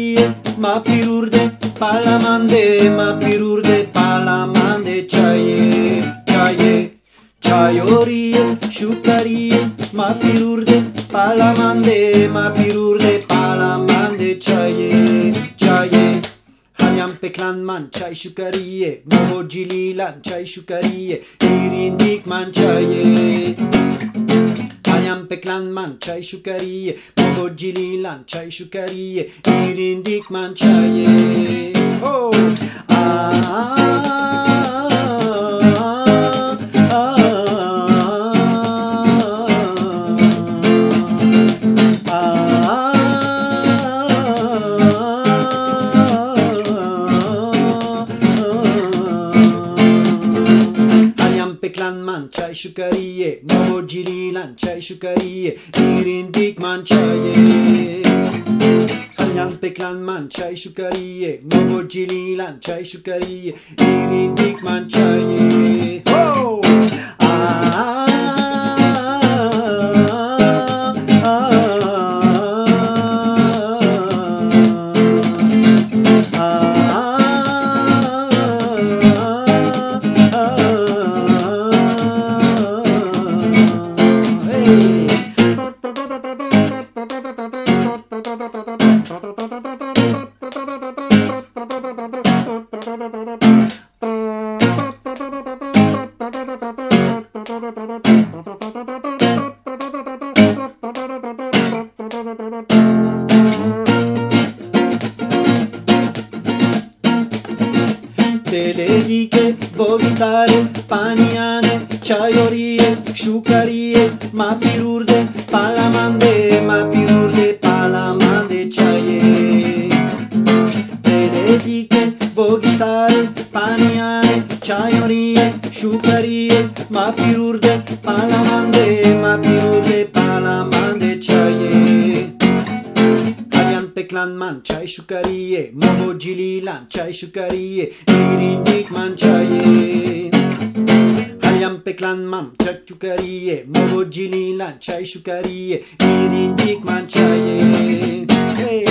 șucărie, mapiruri de palamande, mapiruri de palamande, ceaie, ceaie, ceaiorie, șucărie, mapiruri de palamande, mapiruri de palamande, ceaie, ceaie. Haniam pe clan man, ceai șucărie, Mogililan, ceai șucărie, Irindic man, ceaie. Haniam pe clan man, ceai șucărie, Mogililan, ceai șucărie, Irindic man, ceaie. Oh! Pe clan man, ceai șucărie, Mogililan, ceai șucărie, Irindic man, ceaie. Haniam pe clan man, ceai șucărie, Mogililan, ceai șucărie, Irindic man, ceaie. Oh! Telediche, vogitare, paniane, ceaiorie, șucărie, mapiruri de palamande, mapiruri de palamande, ceaie. Telediche, vogitare, paniane, ceaiorie, șucărie, mapiruri de palamande, mapiruri de palamande, ceaie. Pe clan man, ceai șucărie, Mogililan, ceai șucărie, Irindic man, ceaie. Haniam pe clan man, ceai șucărie, Mogililan, ceai șucărie, Irindic man, ceaie. Hey!